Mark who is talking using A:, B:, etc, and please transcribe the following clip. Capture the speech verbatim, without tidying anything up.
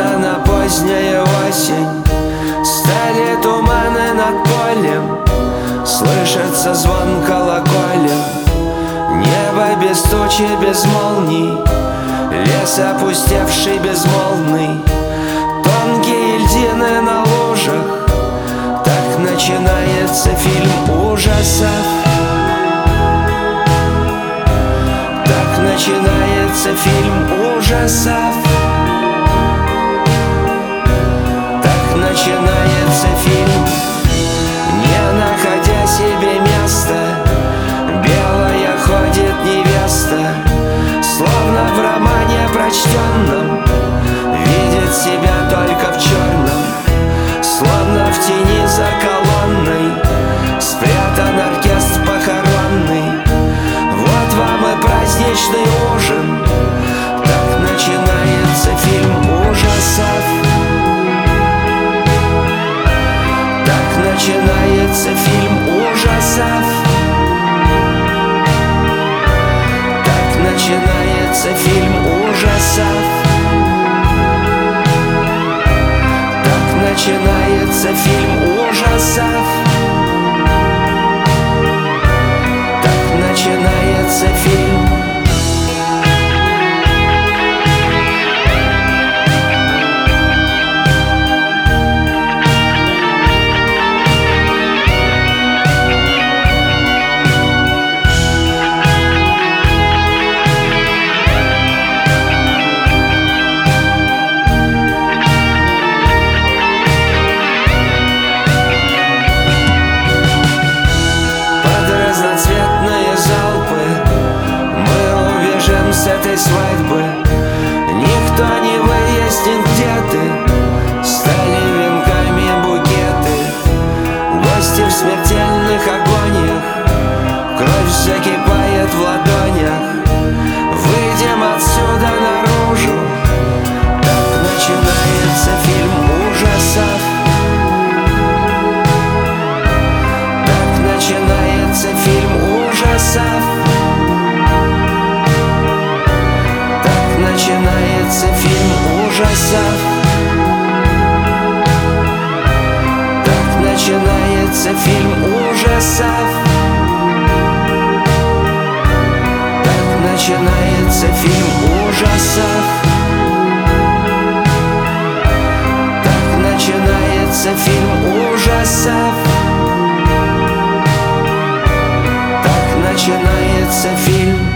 A: Несмотря на поздняя осень, стали туманы над полем, слышится звон колоколем. Небо без тучи, без молний, лес опустевший, безмолвный, тонкие льдины на лужах. Так начинается фильм ужасов. Так начинается фильм ужасов. Так начинается фильм. Не находя себе места, белая ходит невеста, словно в романе прочтенном, видит себя только в черном. Словно в тени за колонной спрятан оркестр похоронный. Вот вам и праздничный ужин. Так начинается фильм ужасов. Так начинается фильм ужасов. Так начинается фильм ужасов. Так начинается фильм ужасов. Так начинается фильм. С этой свадьбы никто не выяснит, где ты. Стали венками букеты, гости в смертельных агониях, кровь закипает в ладонях. Выйдем отсюда наружу. Так начинается фильм ужасов. Так начинается фильм ужасов. Начинается фильм ужасов. Так начинается фильм ужасов. Так начинается фильм ужасов. Так начинается фильм ужасов. Так начинается фильм.